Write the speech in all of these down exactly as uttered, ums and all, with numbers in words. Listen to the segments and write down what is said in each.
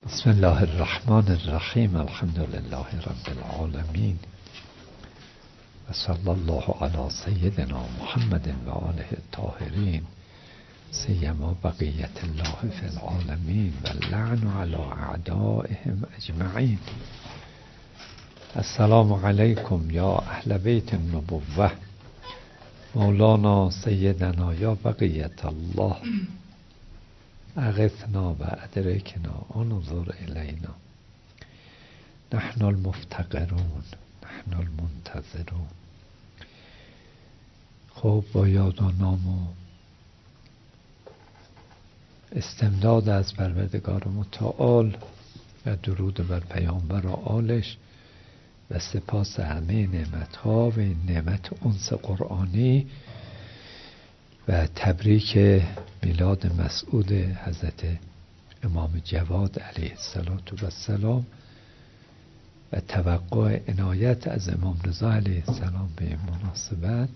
بسم الله الرحمن الرحیم. الحمد لله رب العالمین و صلی الله علی سیدنا محمد و آله الطاهرین سیما بقیت الله فی العالمین و اللعن علی اعدائهم اجمعین. السلام علیکم یا اهل بیت النبوة مولانا سیدنا یا بقیت الله اغثنا و ادرکنا انظر الینا نحن المفتقرون نحن المنتظرون. خب با یاد و نام و استمداد از پروردگار متعال و درود بر پیامبر و آلش و سپاس همه نعمتها و این نعمت انس قرآنی و تبریک میلاد مسعود حضرت امام جواد علیه السلام و توقع عنایت از امام رضا علیه السلام به این مناسبت.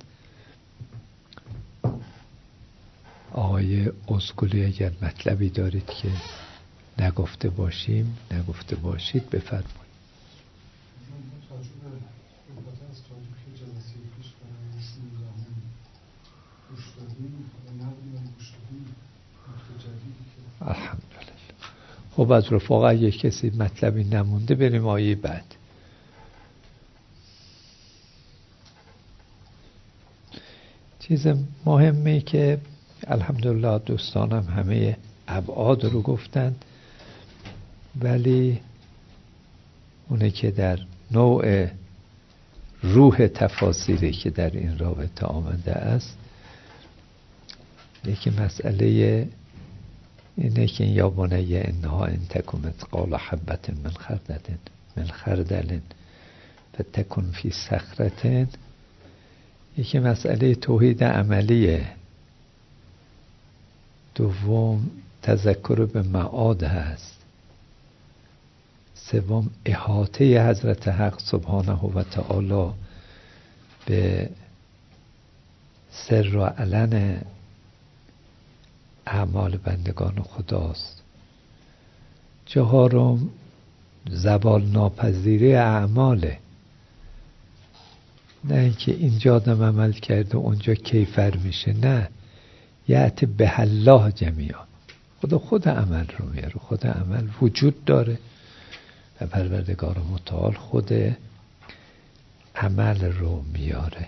آقای ازگلی اگر مطلبی دارید که نگفته باشیم نگفته باشید بفرمایید. الحمدلله. خب از رفاقه اگه کسی مطلبی نمونده بریم آیه بعد. چیز مهمی که الحمدلله دوستانم همه ابعاد رو گفتن، ولی اونه که در نوع روح تفاسیری که در این رابطه آمده است، یکی مسئله اینه که یا بنی انها ان تکن مثقال حبة من خردل من خردل فتکن فی صخرة. یکی مسئله توحید عملیه، دوم تذکر به معاد هست، سوم احاطه حضرت حق سبحانه و تعالی به سر و علن اعمال بندگان خداست، چهارم زوال ناپذیری اعماله، نه اینکه اینجا آدم عمل کرده اونجا کیفر میشه، نه، یأتی به الله جمیعا. خدا خود عمل رو میاره، خود عمل وجود داره و پروردگار متعال خود عمل رو میاره.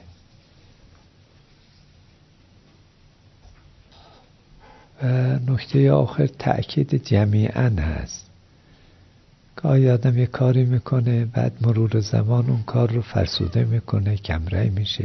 و نکته آخر تأکید جمیعاً هست. گاهی آدم یه کاری میکنه، بعد مرور زمان اون کار رو فرسوده میکنه، کمرنگ میشه،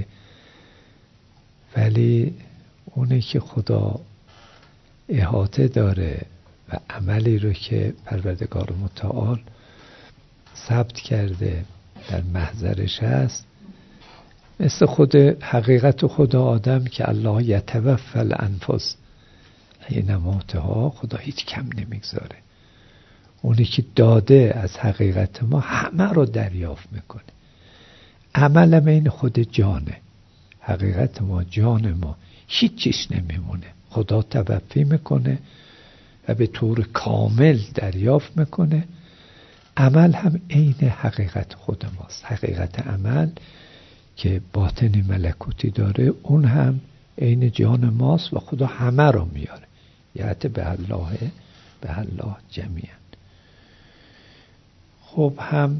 ولی اونی که خدا احاطه داره و عملی رو که پروردگار متعال ثبت کرده در محضرش هست، مثل خود حقیقت خدا آدم که الله یتوفی الانفس حین موتها، خدا هیچ کم نمیگذاره. اونی که داده از حقیقت ما همه رو دریافت میکنه. عمل هم این خود جانه، حقیقت ما، جان ما، هیچ چیز نمیمونه. خدا توفی میکنه و به طور کامل دریافت میکنه. عمل هم عین حقیقت خود ماست. حقیقت عمل که باطنی ملکوتی داره، اون هم عین جان ماست و خدا همه رو میاره. یأتی به الله به الله جمیعا. خب هم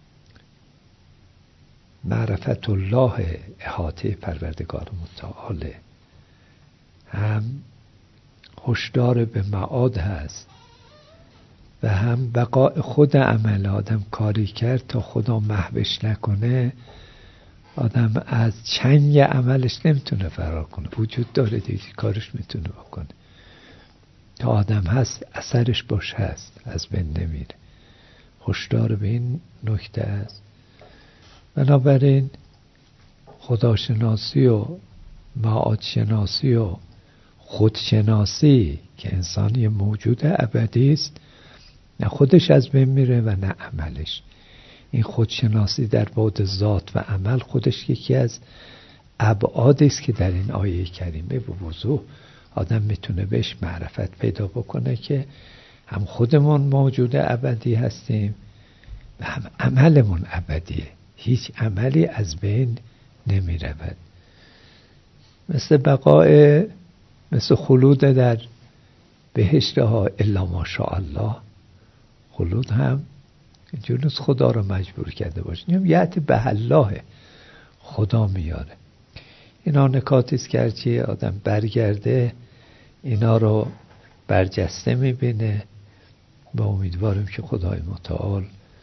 معرفت الله احاطه پروردگار متعاله، هم هشدار به معاد هست و هم بقاء خود عمل. آدم کاری کرد تا خدا محوش نکنه، آدم از چنگ عملش نمیتونه فرار کنه. وجود داره دیگه، کارش میتونه بکنه. تا آدم هست اثرش باش هست، از بین نمیره. هشدار به این نکته است. بنابراین خداشناسی و معادشناسی و خودشناسی که انسان یه موجود ابدی است، نه خودش از بین میره و نه عملش. این خودشناسی در بعد ذات و عمل خودش یکی از ابعادی است که در این آیه کریمه به وضوح آدم میتونه بهش معرفت پیدا بکنه که هم خودمون موجود ابدی هستیم و هم عملمون ابدیه. هیچ عملی از بین نمی رود. مثل بقاء، مثل خلود در بهشت ها الا ماشاءالله، خلود هم اینجور خدا رو مجبور کرده باشیم. یعت به الله، خدا میاره. اینا نکاتی است که هرچی آدم برگرده اینا رو برجسته میبینه و امیدواریم که خدای متعال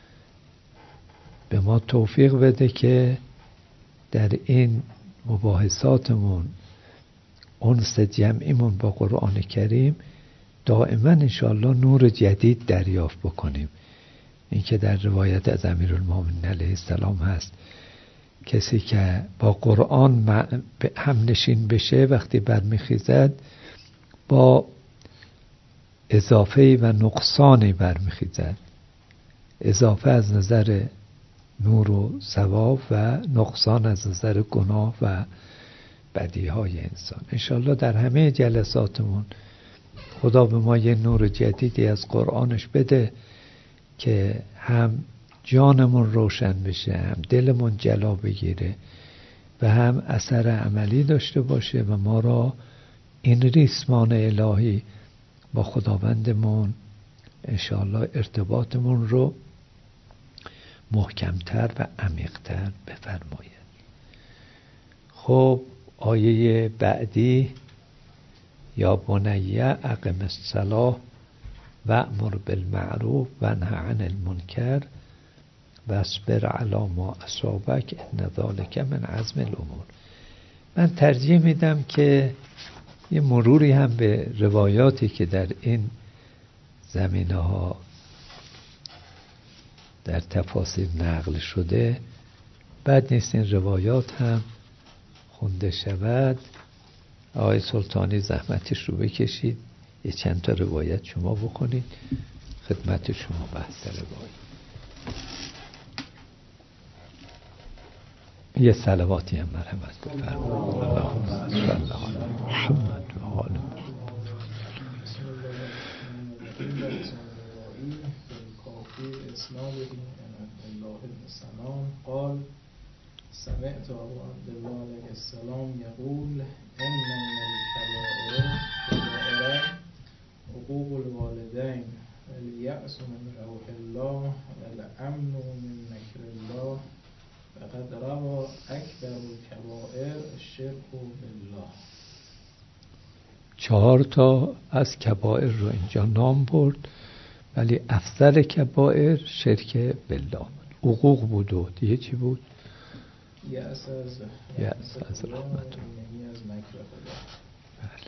به ما توفیق بده که در این مباحثاتمون انس جمعیمون با قرآن کریم دائما انشاءالله نور جدید دریافت بکنیم. این که در روایت از امیرالمومنین علیه السلام هست کسی که با قرآن هم نشین بشه وقتی برمیخیزد با اضافه و نقصانی برمیخیزد. اضافه از نظر نور و ثواب و نقصان از نظر گناه و بدیهای انسان. انشاءالله در همه جلساتمون خدا به ما یه نور جدیدی از قرآنش بده که هم جانمون روشن بشه، هم دلمون جلا بگیره و هم اثر عملی داشته باشه و ما را این ریسمان الهی با خداوندمون انشاءالله ارتباطمون رو محکمتر و عمیقتر بفرماید. خب آیه بعدی یا بنیه اقم الصلاة و امر بالمعروف و نه عن المنکر و اصبر علی ما اصابک ان ذلک من عزم الامور. من ترجیح میدم که یه مروری هم به روایاتی که در این زمینه ها در تفاسیر نقل شده بد نیست این روایات هم خونده شود. آقای سلطانی زحمتش رو بکشید یه چند تا روایت شما بکنید خدمت شما بحث روایت. یه صلواتی هم مرحمت بفرمایید. اللهم صل علی محمد و آل محمد. قال سمعت ابو عبدالله علیه السلام یقول ان من الكبائر كبائر حقوق الوالدین والیأس من روح الله والامن من مکر الله فقد روى اکبر الكبائر الشرك بالله. چهار تا از کبائر رو اینجا نام برد ولی افضل کبائر شرک بالله. حقوق بود و دیگه چی بود؟ یأس از یأس از رحمت الله. از مکر خدا. بله.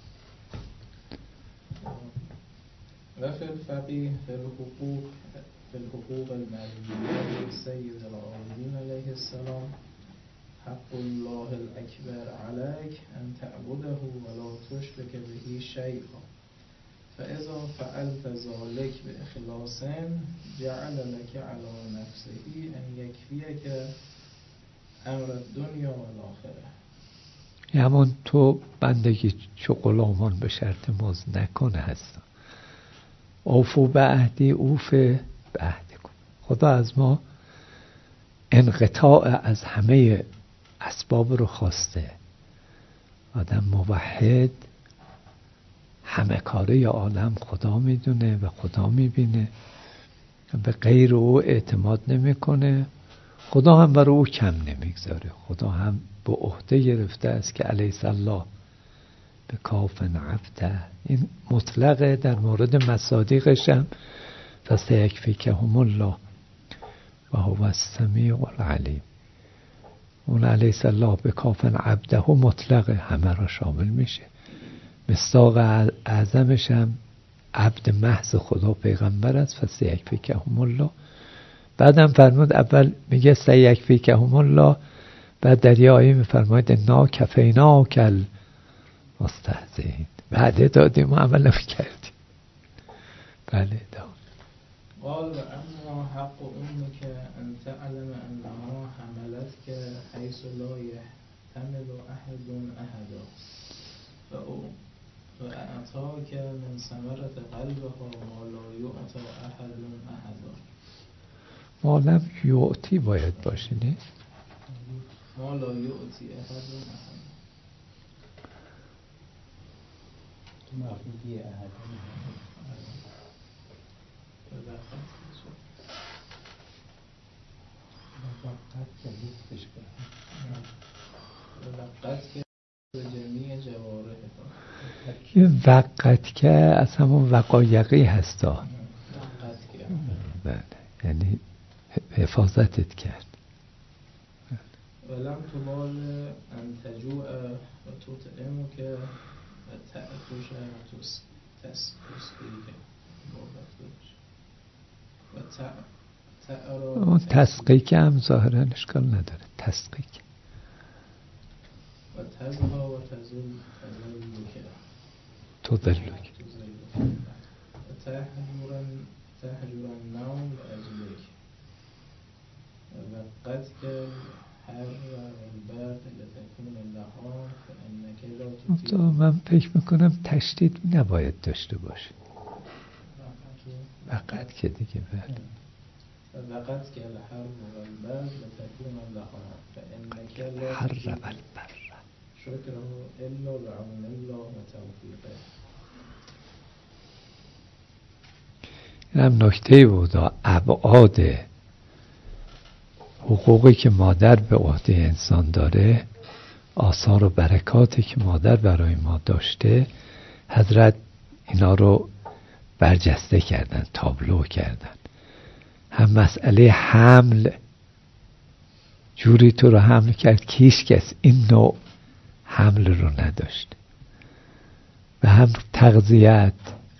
و فی الفقیه فی الحقوق فی الحقوق المرضیه سید العارفین علیه السلام حق الله الاکبر علیک ان تعبده ولا تشرک به شیئا فاذا فعلت ذلك باخلاص جعل لك على نفسه ان یکفیک امر الدنیا و الاخره. همون تو بندگی چو غلامان به شرط مزد نکنه هستم. اوفو به عهدی اوف به عهدی کن. خدا از ما انقطاع از همه اسباب رو خواسته. آدم موحد همه کاره عالم خدا میدونه و خدا میبینه، به غیر او اعتماد نمیکنه. خدا هم برای او کم نمیگذاره. خدا هم به عهده گرفته است که الیس الله به کاف عبده. این مطلقه. در مورد مصادیقش هم فسیکفیکهم الله و هو السمیع العلیم. اون الیس الله به کاف عبده مطلقه، همه را شامل میشه. مصداق اعظمش هم عبد محض خدا پیغمبر است. فسیکفیکهم الله. بعدم فرمود اول میگه سیکفیکهم الله، بعد در یه آیه میفرماید انا کفینا کل مستهزئین. بعد دادیم و عمل نمی‌کردیم. بله داد. قال و اما حق امك ان تعلم انها حملتك حيث لا يحتمل احد احدا و اعطاک من ثمرة قلبها ما لا یعطی احد احدا. ما لم یعطی باید باشه نه؟ ما لا یعطی احد احدا. تو مفهومی احد وقت که حفظش کنم وقت که به جمیع جواره این وقت که از همون وقایقی هستا. وقت که بله، یعنی حفاظتت کرد. ولم تبال ان تجوع و تطعم که و تعطش و تسقیک و تعرا اون تسقیک هم ظاهرا اشکال نداره. تسقیک و تزها و تزل تزلک تذلک و تهجرن تهجرن نوم و اجلک و وقت که هر البرد لتکون لها فانک لا تطیع. من فکر میکنم تشدید نباید داشته باشه. وقت که دیگه بله. وقت که الحر و البرد لتکون لها فانک لا حر تطیع و البر شکره الا بعون الله و توفیقه. این هم نکته بود. ابعاد حقوقی که مادر به عهده انسان داره، آثار و برکاتی که مادر برای ما داشته، حضرت اینا رو برجسته کردن، تابلو کردن. هم مسئله حمل، جوری تو رو حمل کرد که هیچ کس این نوع حمل رو نداشت. و هم تغذیت،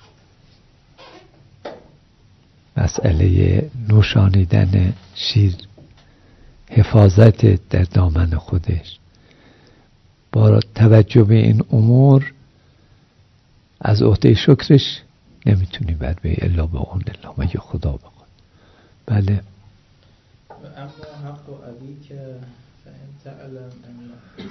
مسئله نوشانیدن شیر، حفاظت در دامن خودش. با توجه به این امور از عهده شکرش نمیتونی بر به الا به اون الله مگه خدا بخواد. بله. و اما حق ابیک فان تعلم ان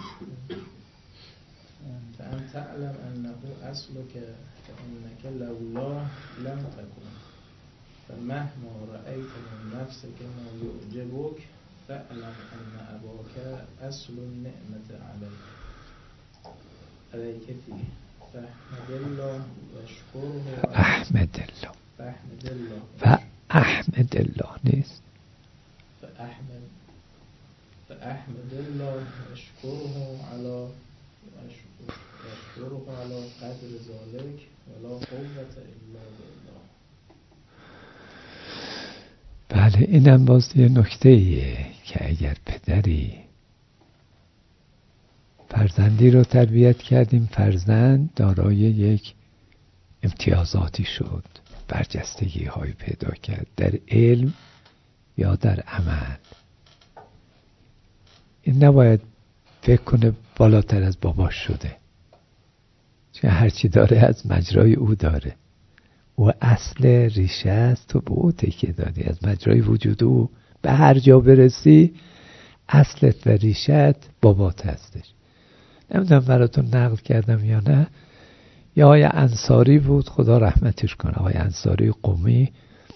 فان تعلم انه اصلك فانك لولا لم تكن فمهما رأيت من نفسك ما يعجبك فاعلم ان اباك اصل النعمة عليك عليك فيه فاحمد الله واشكره. احمد الله فاحمد الله و احمد الله نیست. فاحمد فاحمد الله واشكره على واشكره على قدر ذلك ولا قوة الا بالله. بله، اینم باز یه نکته ایه که اگر پدری فرزندی رو تربیت کردیم، فرزند دارای یک امتیازاتی شد، برجستگی های پیدا کرد در علم یا در عمل، این نباید فکر کنه بالاتر از باباش شده، چون هرچی داره از مجرای او داره. او اصل ریشه است، تو به او تکیه دادی. از مجرای وجود او به هر جا برسی اصلت و ریشت بابات هستش. نمیدونم براتون نقل کردم یا نه، یه آقای انصاری بود، خدا رحمتش کنه، آقای انصاری قمی.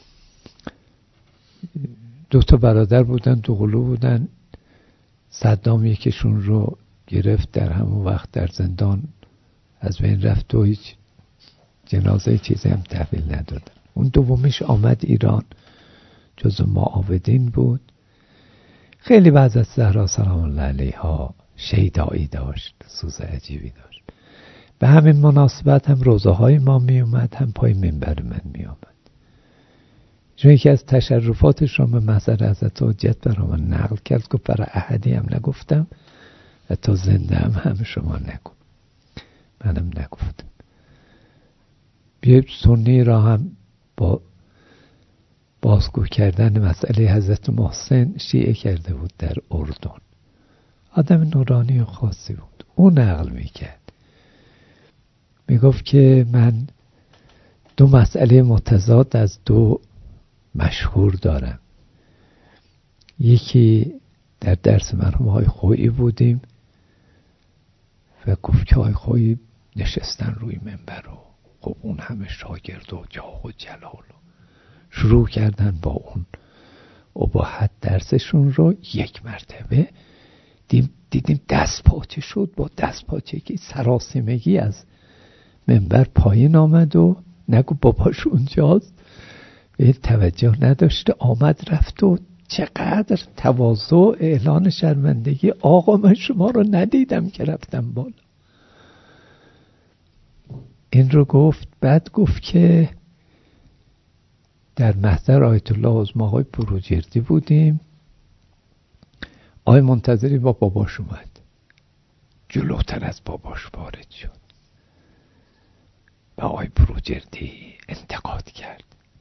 دو تا برادر بودن، دو قلو بودن. صدام یکیشون رو گرفت، در همون وقت در زندان از بین رفت و هیچ جنازه چیزی هم تحویل ندادن. اون دومیش آمد ایران، جز معاودین بود. خیلی بعد از زهرا سلام الله علیها شیدایی داشت، سوز عجیبی داشت. به همین مناسبت هم روزه های ما می اومد، هم پای منبر من می آمد. چون یکی از تشرفاتش رو به محضر حضرت حجت برای من نقل کرد، گفت برای احدی هم نگفتم و تا زنده هم هم شما نگو. منم نگفتم. یه سنی را هم با بازگو کردن مسئله حضرت محسن شیعه کرده بود در اردن. آدم نورانی و خاصی بود. او نقل میکرد، میگفت که من دو مسئله متضاد از دو مشهور دارم. یکی در درس مرحوم های خویی بودیم و گفت که های خویی نشستن روی منبر و خب اون همه شاگرد و جاه و جلال و شروع کردن با اون اباحت درسشون رو. یک مرتبه دیدیم, دیدیم دست پاچه شد، با دست پاچگی سراسیمگی از منبر پایین آمد و نگو باباش اونجاست، به توجه نداشته، آمد رفت و چقدر تواضع، اعلان شرمندگی، آقا من شما رو ندیدم که رفتم بالا. این رو گفت. بعد گفت که در محضر آیت الله عظمی آقای بروجردی بودیم، آقای منتظری با باباش اومد، جلوتر از باباش وارد شد و آقای بروجردی انتقاد کرد.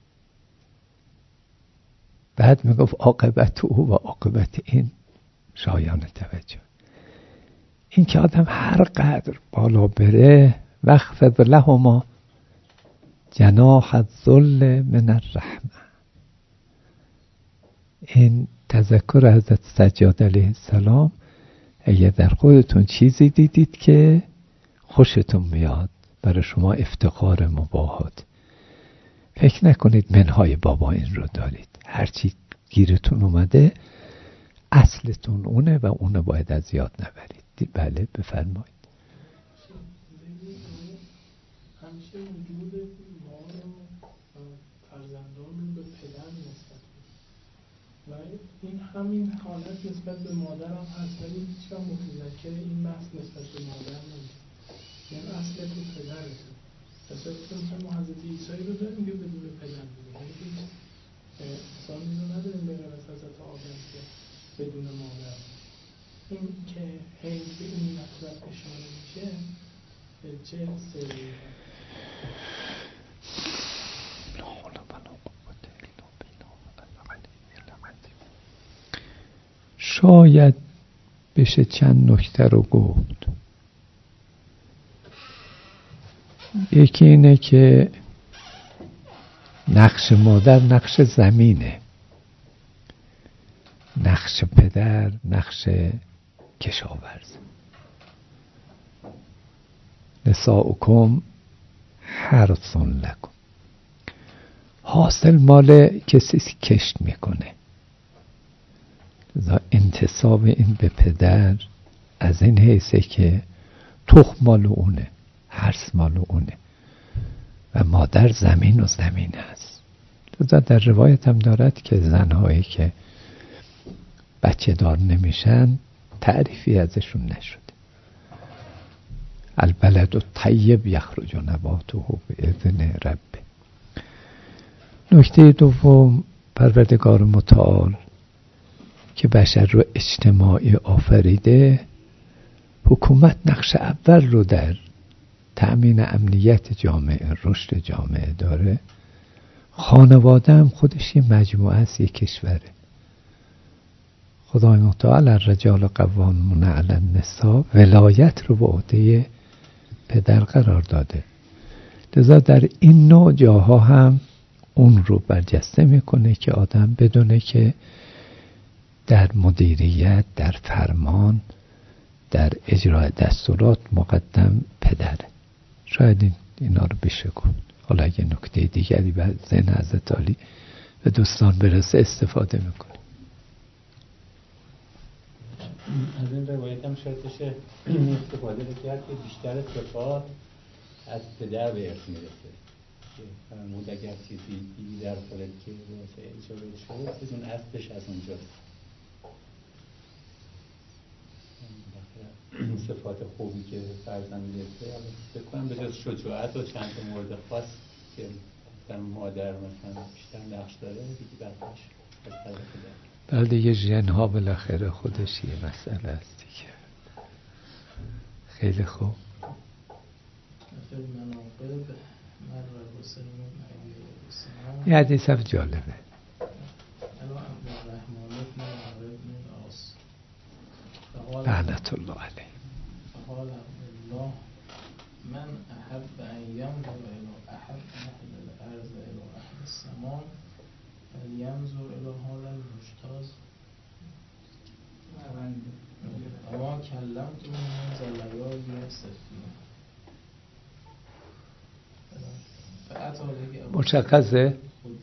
بعد میگفت عاقبت او و عاقبت این شایان توجه، این که آدم هر قدر بالا بره واخفض لهما جناح الذل من الرحمه. این تذکر حضرت سجاد علیه السلام، اگه در خودتون چیزی دیدید که خوشتون میاد، برای شما افتخار مباهات، فکر نکنید منهای بابا این رو دارید. هرچی گیرتون اومده اصلتون اونه و اونو باید از یاد نبرید. بله بفرمایید. همیشه وجود ما رو فرزندان رو به پدر نسبت و این همین حالت نسبت به مادر هم هست، ولی هیچ وقت متذکر این بحث نسبت به مادر نمیشه. یعنی اصل تو پدرته. تصور مثلا ما حضرت عیسی رو داریم که بدون پدر بوده، یعنی هیچ انسانی رو نداریم به غیر از حضرت آدم که بدون مادر. این که هی به این مطلب اشاره میشه چه سری؟ شاید بشه چند نکته رو گفت. یکی اینه که نقش مادر نقش زمینه، نقش پدر نقش کشاورز. نساؤکم حرث لکم، حاصل مال کسی کشت میکنه. انتساب این به پدر از این حیثه که تخم مال اونه، حرث مال اونه و مادر زمین و زمین است. در روایت هم دارد که زنهایی که بچه دار نمیشن تعریفی ازشون نشده. البلد الطیب یخرج نباته باذن ربه. نکته دوم، پروردگار متعال که بشر رو اجتماعی آفریده، حکومت نقش اول رو در تأمین امنیت جامعه، رشد جامعه داره. خانواده هم خودش یه مجموعه است، یه کشوره. خدای متعال الرجال قوامون علی النساء ولایت رو به عهده پدر قرار داده. لذا در این نوع جاها هم اون رو برجسته میکنه که آدم بدونه که در مدیریت، در فرمان، در اجرای دستورات مقدم پدره. شاید این اینا رو بشه گفت. حالا اگه نکته دیگری به ذهن حضرت عالی و دوستان برسه استفاده میکنه. از این روایت هم شاید بشه استفاده کرد که بیشتر صفات از پدر به ارث میرسه. که فرمود اگر چیزی دیدی در خودت که واسه اشاره شد، اون اصلش از اونجاست. صفات خوبی که فرزند داشته، فکر کنم به جز شجاعت و چند تا مورد خاص که مثلا مادر مثلا بیشتر نقش داره، دیگه بقیش از طرف پدر. بعد دیگه ژن‌ها بالاخره خودش یه مسئله است دیگه. خیلی خوب. یه حدیث هم جالبه. لعنت الله علیه. فقال الله من احب ان ينظر الى احد اهل الارض الى اهل السماء فلينظر الى هذا المجتاز اما کلمت من ذلیال سفینه. مشخصه؟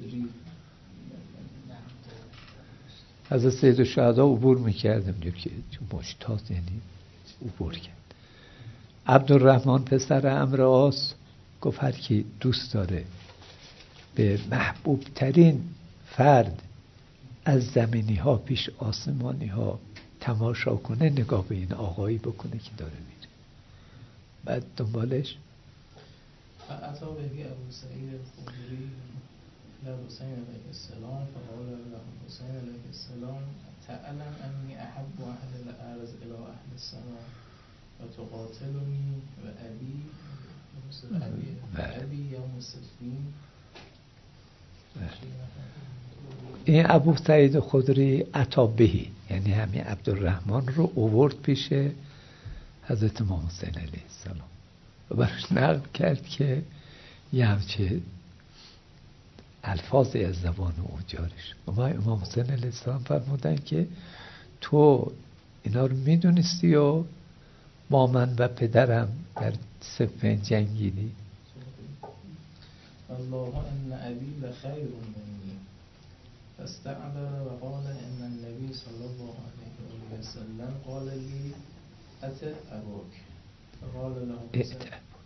از سید الشهدا عبور میکردم دیگه که مجتاز یعنی عبور کرد. عبدالرحمن پسر عمرو عاص گفت هر کی دوست داره به محبوب ترین فرد از زمینی ها پیش آسمانی ها تماشا کنه نگاه به این آقایی بکنه که داره میره. بعد دنبالش فأتى به ابو سعید الخدری إلى حسین علیه السلام فقال له حسین علیه السلام تعلم انی احب اهل الارض الى اهل السماء و تقاتلنی و ابی و ابی یوم السفین. این ابو سعید خدری عطا بهی یعنی همین عبدالرحمن رو اوورد پیش حضرت امام حسین علیه السلام و براش نقل کرد که یه همچه الفاظی از زبان او جاری شد. اما امام حسین علیه السلام فرمودن که تو اینا رو میدونستی و با من و پدرم در صفین جنگیدی. الله ان ابی لخیر منی فاستعذر وقال ان النبي صلى الله عليه وسلم قال لي اتى ابوك فقال له اتى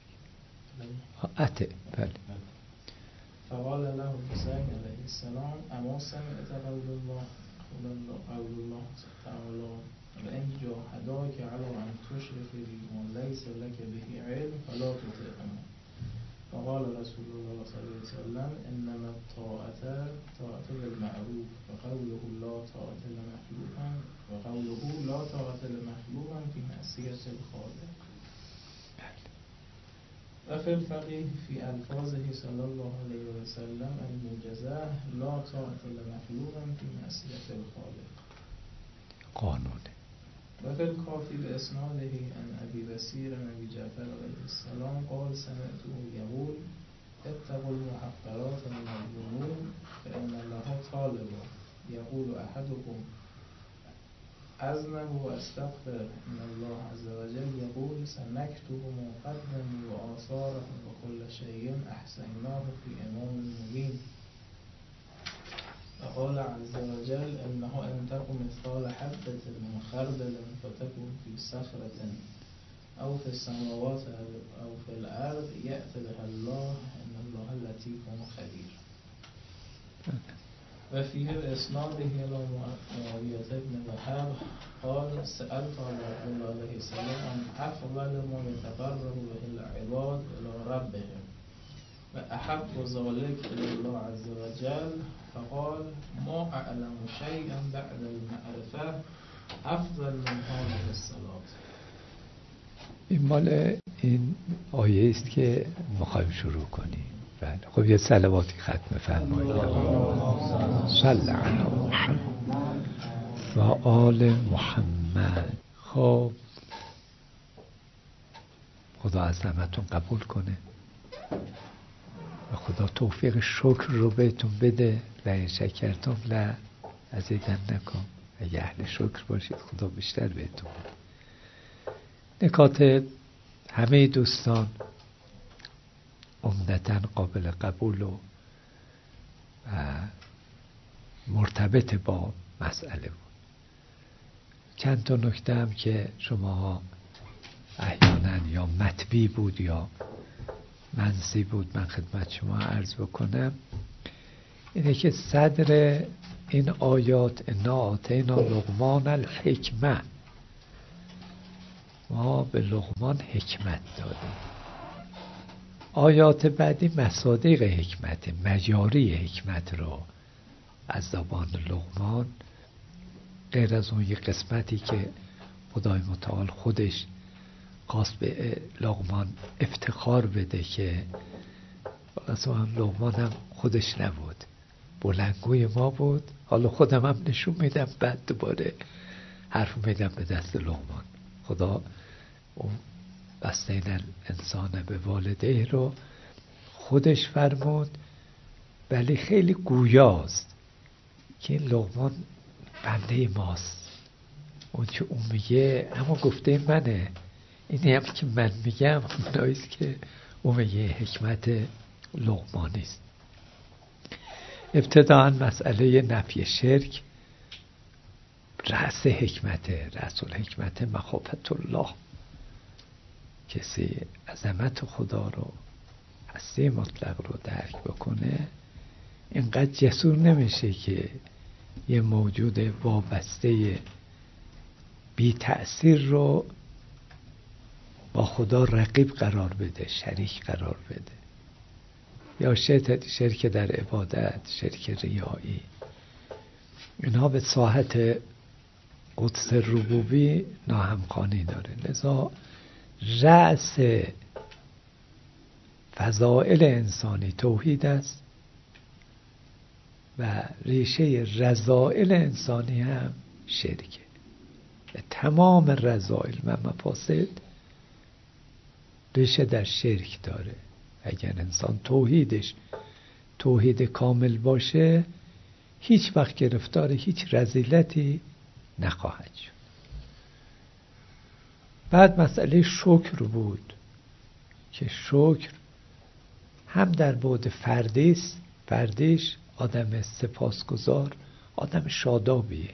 اتى بله فقال له حسين عليه السلام اما سمعت قول الله قول الله تعالى وان جاهداك على ان تشرك بي ما ليس لك به علم فلا تطعهما. فقال رسول الله صلى الله عليه وسلم انما الطاعة طاعة بالمعروف وقوله لا طاعة لمخلوق وقوله لا طاعة لمخلوق في معصية الخالق. وفي الفقه في ألفاظه صلى الله عليه وسلم الموجزة لا طاعة لمخلوق في معصية الخالق. قانون. وفي الكافي بإسناده عن أبي بصير عن أبي جعفر عليه السلام قال سمعته يقول اتقوا المحقرات من الذنوب فإن الله طالب يقول أحدكم أذنب وأستغفر إن الله عز وجل يقول سنكتب ما قدموا وآثارهم وكل شيء أحسناه في إمام مبين. وقال عز وجل إنه إن تكن مثقال حبة من خردل فتكن في صخرة أو في السماوات أو في الأرض يأتي بها الله إن الله لطيف خبير. وفيه بإسناده إلى معاوية بن وهب قال سألت رسول الله عليه السلام عن أفضل ما يتقرب به العباد إلى ربهم وأحب ذلك إلى الله عز وجل فقال ما أعلم شيئا بعد المعرفة أفضل من هذه الصلاة. این مال این آیه است که میخوایم شروع کنیم. بله خب یه صلواتی ختم فرمایید. صلی علی محمد و آل محمد. خب خدا از همتون قبول کنه و خدا توفیق شکر رو بهتون بده. لئن شکرتم لأزیدنکم. اگه اهل شکر باشید خدا بیشتر بهتون بده. نکات همه دوستان عمدتاً قابل قبول و مرتبط با مسئله بود. چند تا نکته هم که شما احیانا یا مطبی بود یا منسی بود من خدمت شما عرض بکنم اینه که صدر این آیات انا آتینا لقمان الحکمه، ما به لقمان حکمت دادیم. آیات بعدی مصادیق حکمت، مجاری حکمت رو از زبان لقمان، غیر از اون یک قسمتی که خدای متعال خودش خواست به لقمان افتخار بده که اصلا لقمان هم خودش نبود، بلندگوی ما بود. حالا خودم هم نشون میدم بعد دوباره حرف میدم به دست لقمان. خدا اون بستین انسان به والده رو خودش فرمود، ولی خیلی گویاست که این لقمان بنده ماست. اون که اون میگه اما گفته منه، اینی هم که من میگم اوناییست که اون میگه حکمت لقمانیست. ابتداءً مسئله نفی شرک رأس حکمته، رأس الحکمت مخافت الله. کسی عظمت خدا رو، هستی مطلق رو درک بکنه اینقدر جسور نمیشه که یه موجود وابسته بی تأثیر رو با خدا رقیب قرار بده، شریک قرار بده. یا شرک در عبادت، شرک ریایی، اینها به ساحت قدس ربوبی ناهمخوانی داره. لذا رأس فضائل انسانی توحید است و ریشه رذائل انسانی هم شرکه. تمام رذائل و مفاسد ریشه در شرک داره. اگر انسان توحیدش توحید کامل باشه هیچ وقت گرفتار هیچ رذیلتی نخواهد شد. بعد مسئله شکر بود که شکر هم در بعد فردی است، فردیش آدم سپاسگزار، آدم شادابیه،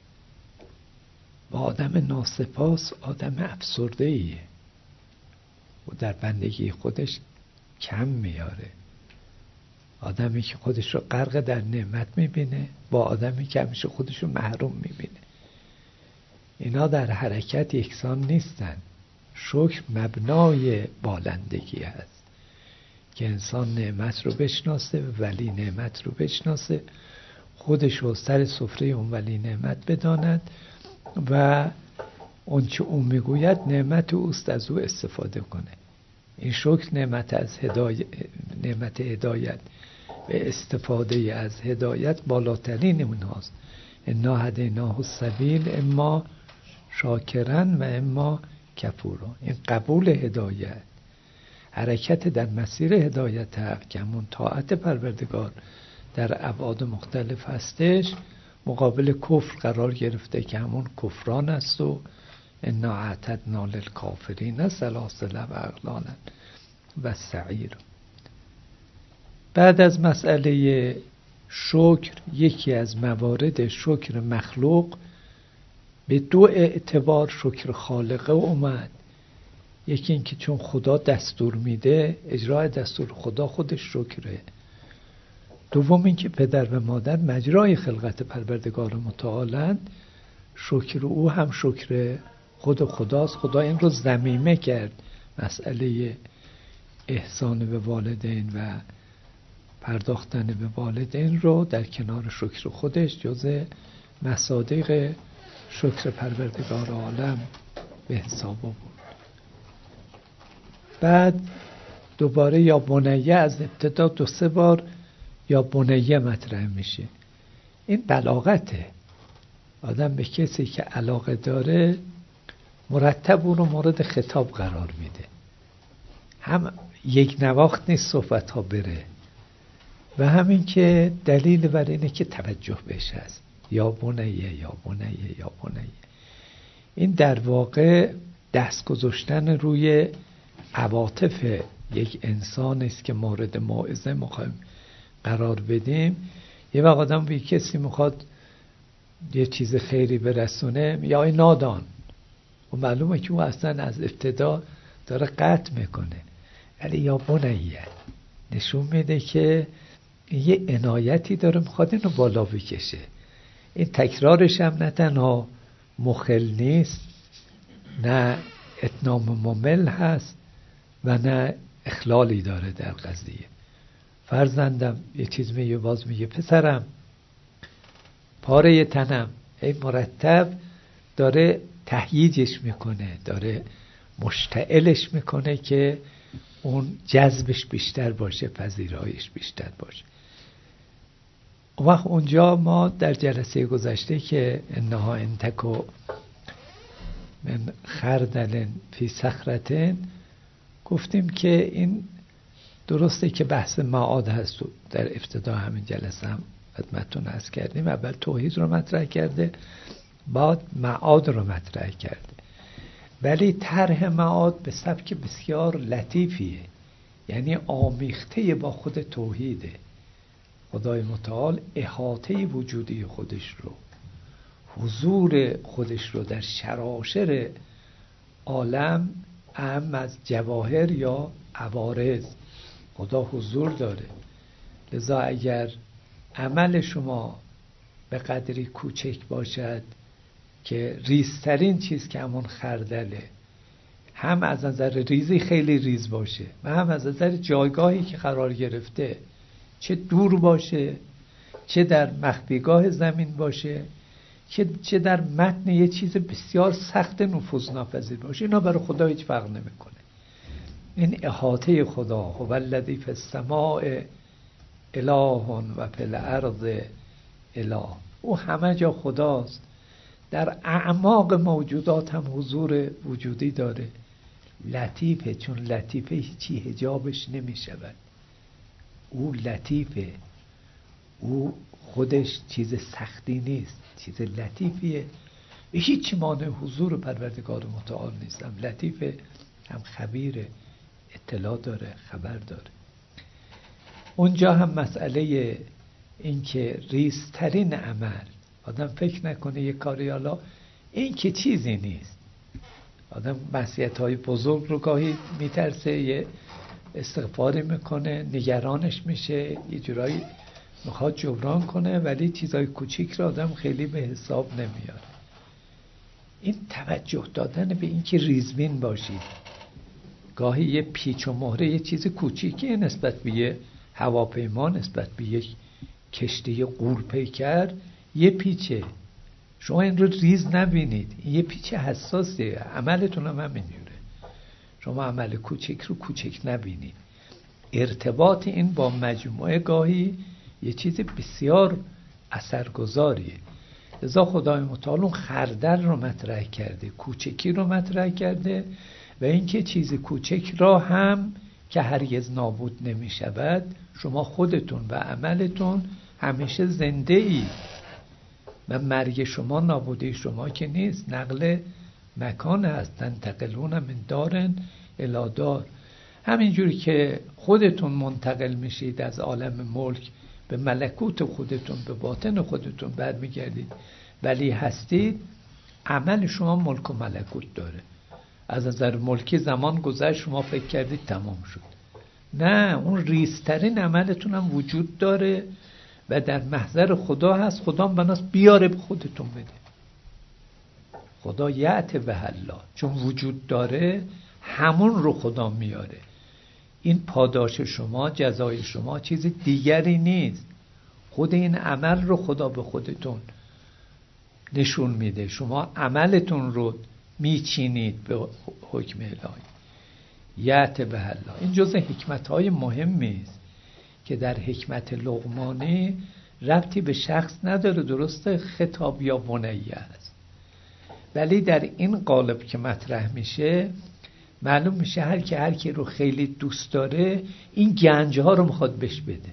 و آدم ناسپاس آدم افسرده‌ایه و در بندگی خودش کم میاره. آدمی که خودش رو غرق در نعمت میبینه با آدمی که همیشه خودش رو محروم میبینه، اینا در حرکت یکسان نیستن. شکر مبنای بالندگی هست که انسان نعمت رو بشناسه، ولی نعمت رو بشناسه، خودش رو سر سفره اون ولی نعمت بداند و اون چه اون میگوید نعمت اوست، از او استفاده کنه. این شکر نعمت از هدایت، نعمت هدایت و استفاده از هدایت بالاترین اونهاست. انا هدیناه السبیل اما شاکرن و اما کفورا. این قبول هدایت، حرکت در مسیر هدایت حق که همون طاعت پروردگار در ابعاد مختلف هستش، مقابل کفر قرار گرفته که همون کفران است و انا اعتدنا للکافرین سلاسل و اغلالا و سعیر. بعد از مسئله شکر، یکی از موارد شکر مخلوق به دو اعتبار شکر خالقه اومد. یکی این که چون خدا دستور میده، اجرای دستور خدا خودش شکره. دوم این که پدر و مادر مجرای خلقت پروردگار متعالند، شکر او هم شکر خود خداست. خدا این رو ضمیمه کرد، مسئله احسان به والدین و پرداختن به والدین رو در کنار شکر خودش جزء مصادیق شکر پروردگار عالم به حساب آورد. بعد دوباره یا بنیه از ابتدا دو سه بار یا بنیه مطرح میشه. این بلاغته. آدم به کسی که علاقه داره مرتب اون رو مورد خطاب قرار میده، هم یک نواخت نیست صحبت ها بره، و همین که دلیل بر اینه که توجه بهش هست. یا بنیه یا بنیه یا بنیه. این در واقع دست گذاشتن روی عواطف یک انسان است که مورد موعظه میخوایم قرار بدیم. یه وقت آدم به کسی میخواد یه چیز خیری برسونه، یا این نادان، و معلومه که او اصلا از ابتدا داره قطع میکنه، ولی یا بنیه نشون میده که یه عنایتی داره، میخواد اینو بالا بکشه. این تکرارش هم نه تنها مخل نیست، نه اتمام ممل هست و نه اخلالی داره در قضیه. فرزندم یه چیز میگه، باز میگه پسرم، پاره تنم، ای مرتب داره تهییجش میکنه، داره مشتعلش میکنه که اون جذبش بیشتر باشه، پذیرایش بیشتر باشه. اون وقت اونجا ما در جلسه گذشته که انها انتکو من خردل فی صخرة گفتیم که این درسته که بحث معاد هست، در ابتدا همین جلسه هم خدمتتون عرض کردیم. اول توحید رو مطرح کرده، بعد معاد رو مطرح کرده، ولی طرح معاد به سبک بسیار لطیفیه، یعنی آمیخته با خود توحیده. خدای متعال احاطه وجودی خودش رو، حضور خودش رو در شراشر عالم، اهم از جواهر یا عوارض خدا حضور داره. لذا اگر عمل شما به قدری کوچک باشد که ریزترین چیز که همون خردله، هم از نظر ریزی خیلی ریز باشه و هم از نظر جایگاهی که قرار گرفته، چه دور باشه، چه در مخفیگاه زمین باشه، چه در متن یه چیز بسیار سخت نفوذ ناپذیر باشه، اینا برای خدا هیچ فرق نمیکنه. این احاطه خدا، هو الذی فی السماء اله و فی الارض اله، او همه جا خداست، در اعماق موجودات هم حضور وجودی داره. لطیفه، چون لطیفه هیچی حجابش نمی شود. او لطیفه، او خودش چیز سختی نیست، چیز لطیفیه، هیچ مانع حضور پروردگار متعال نیست. هم لطیفه، هم خبیره، اطلاع داره، خبر داره. اونجا هم مسئله این که ریزترین عمل، آدم فکر نکنه یه کاری حالا این که چیزی نیست، آدم معصیت‌های بزرگ رو گاهی میترسه، یه استغفاری میکنه، نگرانش میشه، یه جورایی میخواد جبران کنه، ولی چیزای کوچیک رو آدم خیلی به حساب نمیاره. این توجه دادن به این که ریزبین باشید. گاهی یه پیچ و مهره یه چیز کوچیکی نسبت به یه هواپیما، نسبت به یک کشتی غول‌پیکر یه پیچه، شما این رو ریز نبینید، این یه پیچ حساسیه. عملتون هم همینجوره، شما عمل کوچک رو کوچک نبینید. ارتباط این با مجموعه گاهی یه چیز بسیار اثرگذاریه. لذا خدای متعال اون خردل رو مطرح کرده، کوچکی رو مطرح کرده و اینکه چیز کوچک را هم که هرگز نابود نمی شود، شما خودتون و عملتون همیشه زنده ای و مرگ شما نابودی شما که نیست، نقل مکان هست، تنتقلون من دارن الی دار. همینجوری که خودتون منتقل میشید از عالم ملک به ملکوت خودتون، به باطن خودتون برمیگردید ولی هستید، عمل شما ملک و ملکوت داره. از نظر ملکی زمان گذشت، شما فکر کردید تمام شد، نه، اون ریزترین عملتون هم وجود داره و در محضر خدا هست. خدا هم بناست بیاره به خودتون بده. خدا یعت به الله، چون وجود داره همون رو خدا میاره. این پاداش شما، جزای شما چیز دیگری نیست، خود این عمل رو خدا به خودتون نشون میده. شما عملتون رو میچینید به حکم الهی. یعت به الله، این جزء حکمت‌های مهمی است که در حکمت لقمانی ربطی به شخص نداره، درسته خطاب یا بنیه است، ولی در این قالب که مطرح میشه معلوم میشه هر کی هر کی رو خیلی دوست داره این گنج‌ها رو میخواد بهش بده.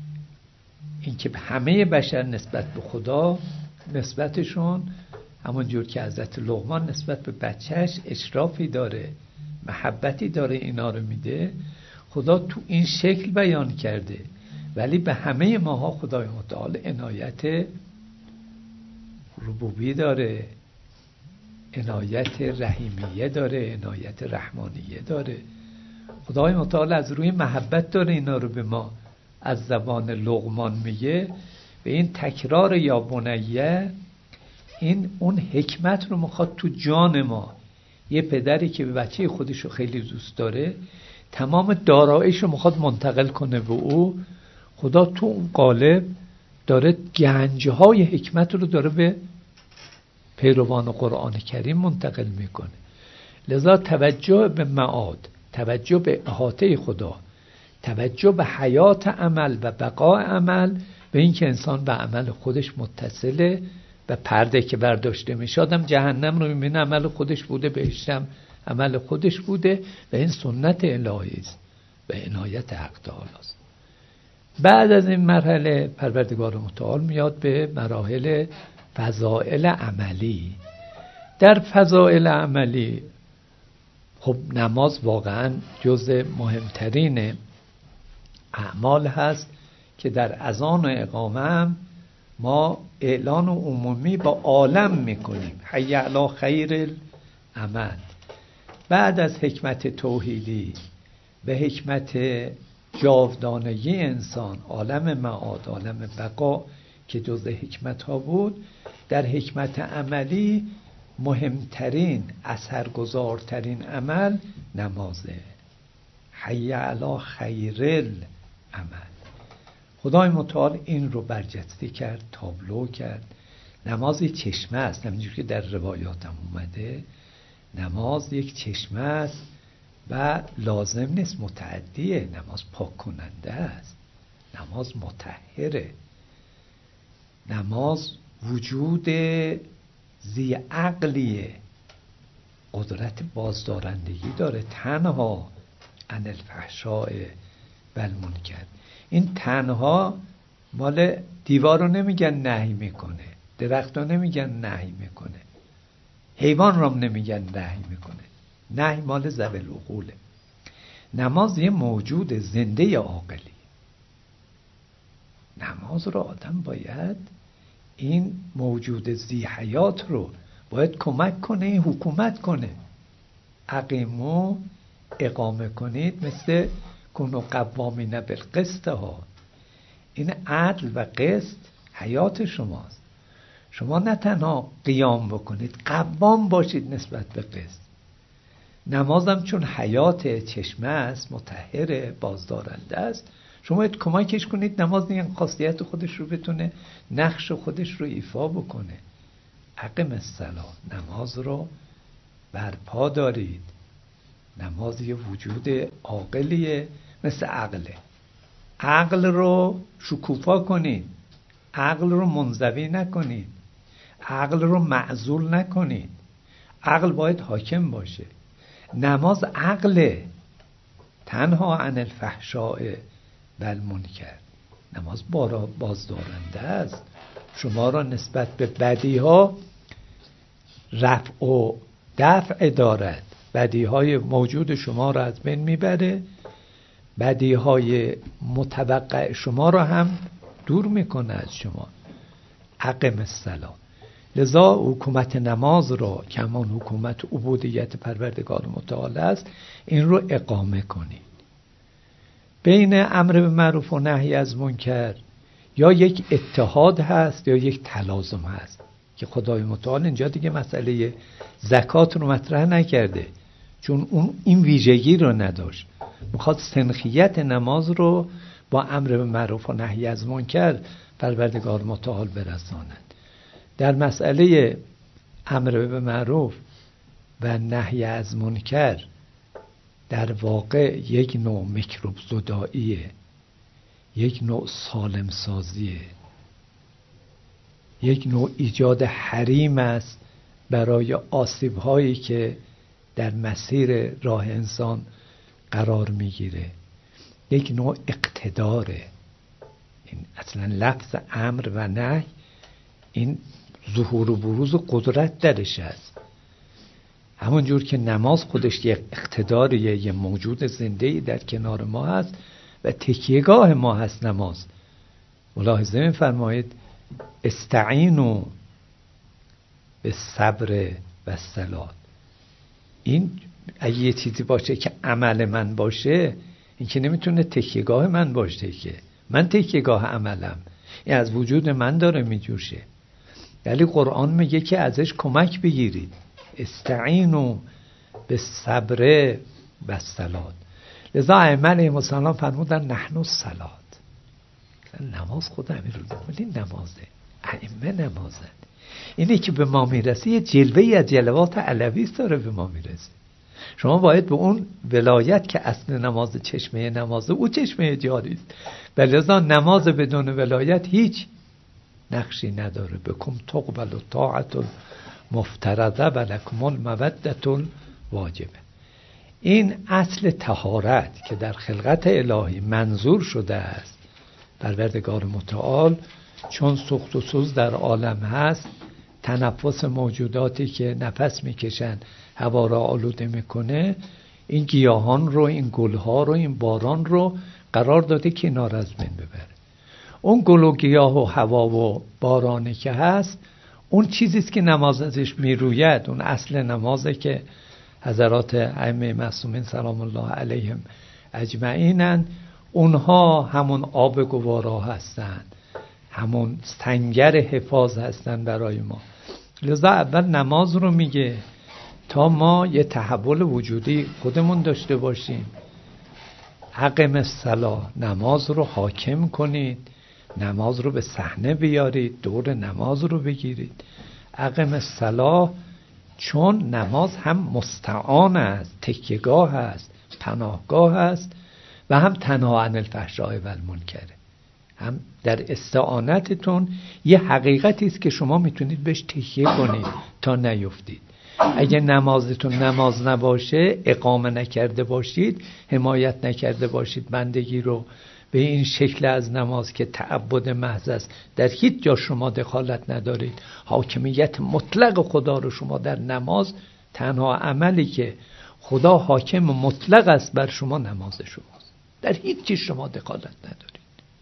این که همه بشر نسبت به خدا، نسبتشون همون جور که حضرت لقمان نسبت به بچهش اشرافی داره، محبتی داره، اینا رو میده. خدا تو این شکل بیان کرده، ولی به همه ماها خدای متعال عنایت ربوبی داره، عنایت رحیمیه داره، عنایت رحمانیه داره. خدای متعال از روی محبت داره اینا رو به ما از زبان لقمان میگه. و این تکرار یا بنیه، این اون حکمت رو میخواد تو جان ما. یه پدری که به بچه خودش رو خیلی دوست داره، تمام داراییش رو میخواد منتقل کنه به او. خدا تو اون قالب داره گنجهای حکمت رو داره به پیروان قرآن کریم منتقل میکنه. لذا توجه به معاد، توجه به احاطه خدا، توجه به حیات عمل و بقاء عمل، به این که انسان به عمل خودش متصله و پرده که برداشته میشه آدم جهنم رو میبینه عمل خودش بوده، بهشتم عمل خودش بوده و این سنت الهی است و عنایت حق تعالی است. بعد از این مرحله پروردگار متعال میاد به مراحل فضائل عملی. در فضائل عملی خب نماز واقعا جز مهمترین اعمال هست که در اذان و اقامه هم ما اعلان عمومی با عالم میکنیم حی علی خیر العمل. بعد از حکمت توحیدی به حکمت جاودانگی انسان، عالم معاد، عالم بقا که جزء حکمت ها بود، در حکمت عملی مهمترین اثرگذارترین عمل نمازه. حی علی خیر العمل. خدای متعال این رو برجسته کرد، تابلو کرد. نماز یک چشمه است، همینجور که در روایات هم اومده. نماز یک چشمه است و لازم نیست متعدیه. نماز پاک کننده است، نماز مطهره. نماز وجود ذی عقلیه، قدرت بازدارندگی داره. تنها عن الفحشاء و المنکر. این تنها مال دیوار رو نمیگن نهی میکنه، درخت رو نمیگن نهی میکنه، حیوان رو نمیگن نهی میکنه. نهی مال ذوی العقوله. نماز یه موجود زنده عاقلی. نماز رو آدم باید این موجود ذی حیات رو باید کمک کنه، این حکومت کنه. اقیمو اقامه کنید مثل کنو قوامین بالقسط ها. این عدل و قسط حیات شماست. شما نه تنها قیام بکنید، قوام باشید نسبت به قسط. نمازم چون حیات چشمه است، مطهر، بازدارنده است، شما باید کمکش کنید نماز این خاصیت خودش رو بتونه نقش خودش رو ایفا بکنه. اقم الصلاة، نماز رو برپا دارید. نماز یه وجود عاقلیه، مثل عقله. عقل رو شکوفا کنید، عقل رو منزوی نکنید، عقل رو معزول نکنید. عقل باید حاکم باشه. نماز عقله، تنها عن الفحشاء و المنکر. نماز بارا بازدارنده است، شما را نسبت به بدی ها رفع و دفع دارد. بدی های موجود شما را از بین میبره، بدی های متوقع شما را هم دور میکنه از شما. اقم الصلاة. لذا حکومت نماز را که همان حکومت عبودیت پروردگار متعال است، این رو اقامه کنید. بین امر به معروف و نهی از منکر یا یک اتحاد هست یا یک تلازم هست که خدای متعال اینجا دیگه مسئله زکات رو مطرح نکرده، چون اون این ویژگی رو نداشت. میخواد سنخیت نماز رو با امر به معروف و نهی از منکر پروردگار متعال برساند. در مسئله امر به معروف و نهی از منکر در واقع یک نوع میکروب زداییه، یک نوع سالم سازیه، یک نوع ایجاد حریم است برای آسیب هایی که در مسیر راه انسان قرار میگیره. یک نوع اقتداره. این اصلا لفظ امر و نهی این ظهور و بروز و قدرت درش است. همون جور که نماز خودش یک اقتداریه، یه موجود زنده‌ای در کنار ما هست و تکیهگاه ما هست نماز. ملاحظه می‌فرمایید استعینوا بالصبر والصلاة. این اگه یه چیزی باشه که عمل من باشه، این که نمیتونه تکیهگاه من باشه، که من تکیهگاه عملم، این از وجود من داره میجوشه. ولی قرآن میگه که ازش کمک بگیرید. استعینوا بالصبر والصلاة. لذا ائمه علیهم السلام فرمودن نحن الصلاة. نماز خود امیر ولی نمازه، ائمه نمازن. اینی که به ما میرسه یه جلوه‌ای از جلوات علوی است داره به ما میرسه. شما باید به اون ولایت که اصل نماز چشمه نمازه، او چشمه جاری است. لذا نماز بدون ولایت هیچ نقشی نداره. بکم تقبل و طاعت مفترضه و لکم المودة واجبه. این اصل طهارت که در خلقت الهی منظور شده است، پروردگار متعال چون سوخت و سوز در عالم هست، تنفس موجوداتی که نفس میکشن هوا را آلوده میکنه، این گیاهان رو، این گلها رو، این باران رو قرار داده کنار از بین ببره. اون گل و گیاه و هوا و بارانی که هست اون چیزیست که نماز ازش میروید، اون اصل نمازه که حضرات ائمه معصومین سلام الله علیهم اجمعینن. اونها همون آب گوارا هستند، همون سنگر حفاظ هستند برای ما. لذا اول نماز رو میگه تا ما یه تحول وجودی خودمون داشته باشیم. اقم الصلاة، نماز رو حاکم کنید، نماز رو به صحنه بیارید، دور نماز رو بگیرید. اقم الصلاة، چون نماز هم مستعان است، تکیه‌گاه است، پناهگاه است و هم تنها عن الفحشاء و المنکر. هم در استعانتتون یه حقیقتی است که شما میتونید بهش تکیه کنید تا نیفتید. اگه نمازتون نماز نباشه، اقامه نکرده باشید، حمایت نکرده باشید بندگی رو به این شکل از نماز که تعبد محض است، در هیچ جا شما دخالت ندارید، حاکمیت مطلق خدا رو شما در نماز، تنها عملی که خدا حاکم مطلق است بر شما نماز شماست، در هیچ چیز شما دخالت ندارید،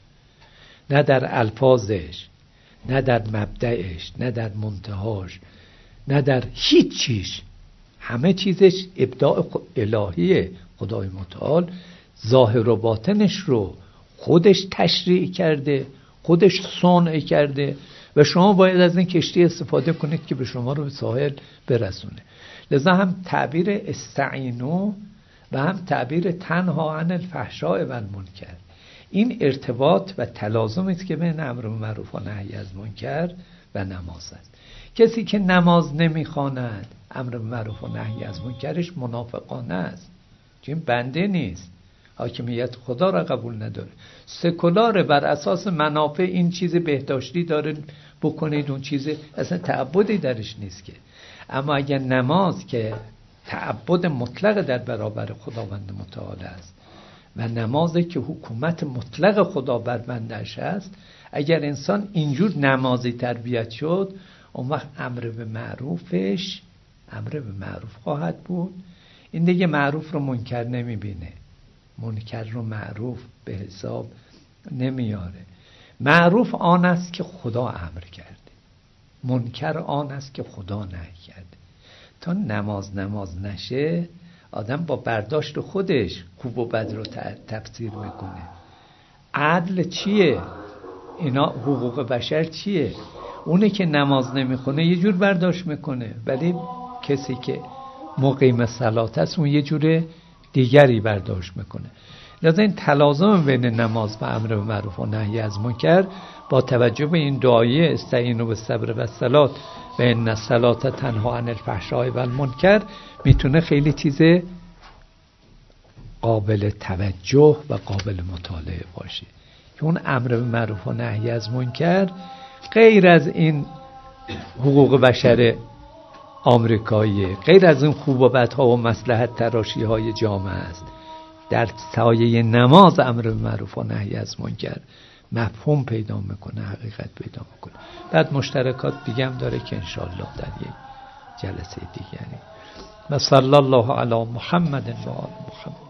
نه در الفاظش، نه در مبدأش، نه در منتهاش، نه در هیچ چیز. همه چیزش ابداع الهیه. خدای متعال ظاهر و باطنش رو خودش تشریع کرده، خودش صنع کرده و شما باید از این کشتی استفاده کنید که به شما رو به ساحل برسونه. لذا هم تعبیر استعینو و هم تعبیر تنها عن الفحشاء و المنکر، این ارتباط و تلازمی است که بین امر معروف و نهی از منکر و نماز است. کسی که نماز نمیخواند، امر معروف و نهی از منکرش منافقانه است، چون بنده نیست، حاکمیت خدا را قبول نداره، سکولار، بر اساس منافع این چیز بهداشتی داره بکنید، اون چیز اصلا تعبدی درش نیست که. اما اگر نماز که تعبد مطلق در برابر خداوند متعال است و نمازی که حکومت مطلق خدا بر بندش است، اگر انسان اینجور نمازی تربیت شد، اون وقت امر به معروفش امر به معروف خواهد بود. این دیگه معروف رو منکر نمیبینه، منکر رو معروف به حساب نمیاره. معروف آن است که خدا امر کرده، منکر آن است که خدا نهی کرده. تا نماز نماز نشه، آدم با برداشت خودش خوب و بد رو تفسیر میکنه. عدل چیه؟ اینا حقوق بشر چیه؟ اونه که نماز نمیخونه یه جور برداشت میکنه، ولی کسی که مقیم صلات است اون یه جور دیگری برداشت میکنه. لذا این تلازم بین نماز و امر به معروف و نهی از منکر با توجه به این دعایه استعینوا بالصبر والصلاة و ان الصلاة تنها عن الفحشاء و المنکر میتونه خیلی چیز قابل توجه و قابل مطالعه باشه. که اون امر به معروف و نهی از منکر غیر از این حقوق بشر آمریکایی، غیر از این خوب و بدها و مصلحت تراشی های جامعه است، در سایه نماز امر به معروف و نهی از منکر مفهوم پیدا میکنه، حقیقت پیدا میکنه. بعد مشترکات دیگه هم داره که انشاءالله در یک جلسه دیگری. و صلی الله علی محمد و آل محمد.